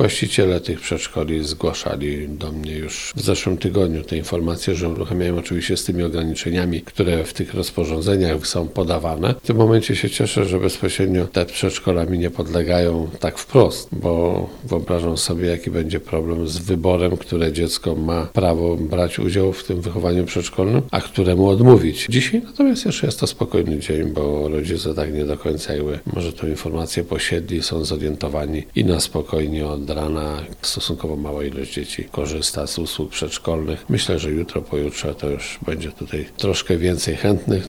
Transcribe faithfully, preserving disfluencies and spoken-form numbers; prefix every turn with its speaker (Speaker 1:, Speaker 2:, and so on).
Speaker 1: Właściciele tych przedszkoli zgłaszali do mnie już w zeszłym tygodniu te informacje, że uruchamiają oczywiście z tymi ograniczeniami, które w tych rozporządzeniach są podawane. W tym momencie się cieszę, że bezpośrednio te przedszkola mi nie podlegają tak wprost, bo wyobrażam sobie, jaki będzie problem z wyborem, które dziecko ma prawo brać udział w tym wychowaniu przedszkolnym, a któremu odmówić. Dzisiaj natomiast jeszcze jest to spokojny dzień, bo rodzice tak nie do końca jakby może tą informację posiedli, są zorientowani i na spokojnie od rana stosunkowo mała ilość dzieci korzysta z usług przedszkolnych. Myślę, że jutro, pojutrze to już będzie tutaj troszkę więcej chętnych.